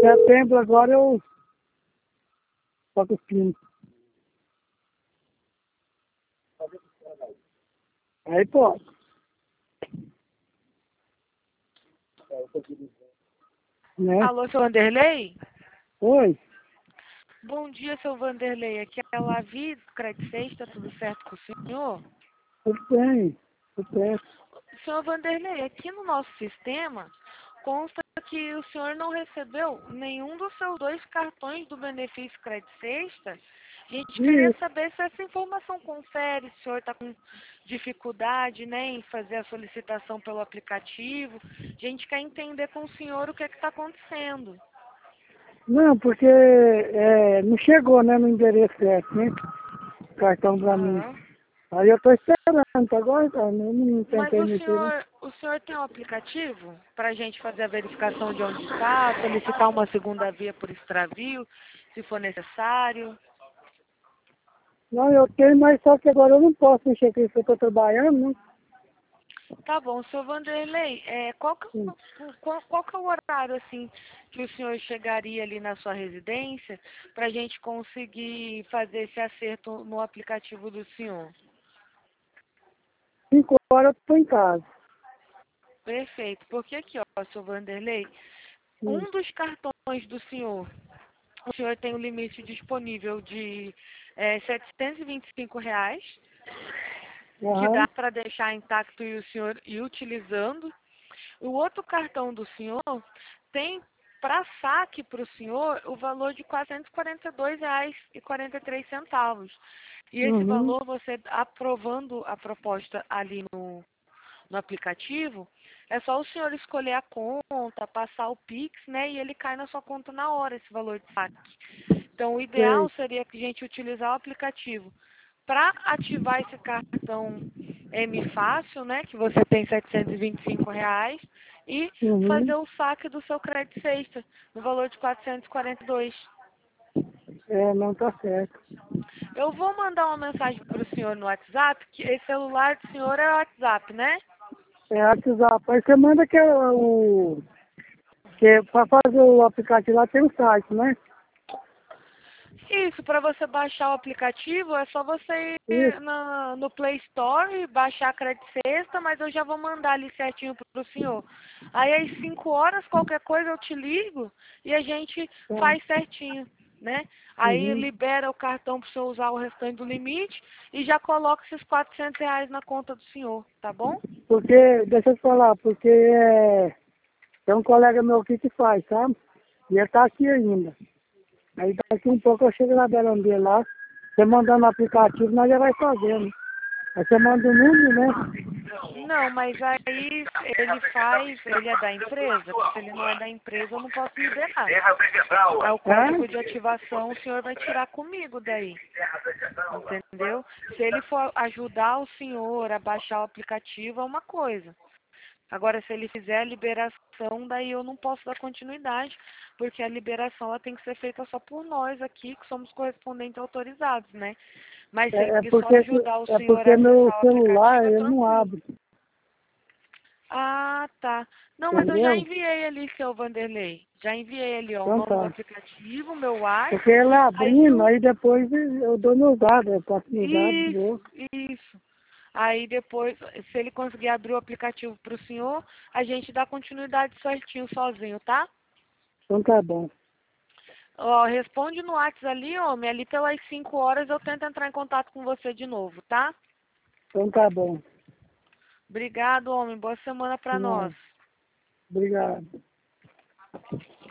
Setembro agora eu toco os pinos. Aí pode. Né? Alô, seu Vanderlei? Oi. Bom dia, seu Vanderlei. Aqui é a Lavi, do Credit 6, tá tudo certo com o senhor? Tudo bem. Tudo certo. Senhor Vanderlei, aqui no nosso sistema consta que o senhor não recebeu nenhum dos seus 2 cartões do benefício Credit Sexta. A gente queria Isso. saber se essa informação confere, se o senhor está com dificuldade, né, em fazer a solicitação pelo aplicativo. A gente quer entender com o senhor o que está acontecendo. Não, porque não chegou, né, no endereço certo, né? O cartão pra mim. Aham. Aí eu tô esperando, agora tá, eu não Mas tentei mexer, né? o senhor tem um aplicativo para a gente fazer a verificação de onde está, solicitar uma segunda via por extravio, se for necessário? Não, eu tenho, mas só que agora eu não posso mexer com isso, eu tô trabalhando, né? Tá bom, seu Vanderlei, Sim. qual que é o horário assim que o senhor chegaria ali na sua residência para a gente conseguir fazer esse acerto no aplicativo do senhor? 5 horas eu tô em casa. Perfeito, porque aqui, ó, seu Vanderlei, Sim. um dos cartões do senhor, o senhor tem um limite disponível de R$ 725, que Aham. dá para deixar intacto e o senhor ir utilizando. O outro cartão do senhor tem para saque para o senhor o valor de R$ 442,43. E esse Uhum. valor, você aprovando a proposta ali no aplicativo, é só o senhor escolher a conta, passar o Pix, né? E ele cai na sua conta na hora, esse valor de saque. Então, o ideal Sei. seria que a gente utilizar o aplicativo para ativar esse cartão M Fácil, né, que você tem R$ 725, e Uhum. fazer o saque do seu crédito sexta, no valor de 442. Não tá certo. Eu vou mandar uma mensagem para o senhor no WhatsApp, que esse celular do senhor é o WhatsApp, né? WhatsApp. Aí você manda que pra fazer o aplicativo lá tem um site, né? Isso, para você baixar o aplicativo, é só você Isso. ir no Play Store e baixar a Credit Sexta, mas eu já vou mandar ali certinho para o senhor. Aí às 5 horas, qualquer coisa eu te ligo e a gente Tá. faz certinho, né? Aí Uhum. libera o cartão para o senhor usar o restante do limite e já coloca esses R$ 400 na conta do senhor, tá bom? Porque, deixa eu te falar, porque tem um colega meu aqui que faz, sabe? E ele tá aqui ainda. Aí daqui um pouco eu chego na beirão dele lá, você mandando no aplicativo, nós já vai fazendo. Aí você manda o número, né? Não, mas aí ele é da empresa, porque se ele não é da empresa eu não posso liberar. Aí o código de ativação o senhor vai tirar comigo daí, entendeu? Se ele for ajudar o senhor a baixar o aplicativo é uma coisa. Agora, se ele fizer a liberação, daí eu não posso dar continuidade, porque a liberação ela tem que ser feita só por nós aqui, que somos correspondentes autorizados, né? Mas se É, é ele só porque, ajudar o é senhor a porque meu acessar o celular, aplicativo, é ele não tranquilo. abre, Ah, tá. Não, mas eu já entendeu? enviei ali, seu Vanderlei. Já enviei ali, ó, o Então nome do tá. aplicativo, meu WhatsApp. Porque ele Aí se abrindo, o... aí depois eu dou meus dados, eu passo meus dados, Isso, vou. isso. Aí depois, se ele conseguir abrir o aplicativo para o senhor, a gente dá continuidade certinho sozinho, tá? Então tá bom. Ó, responde no WhatsApp ali, homem. Ali pelas 5 horas eu tento entrar em contato com você de novo, tá? Então tá bom. Obrigado, homem. Boa semana pra nós. Não, obrigado.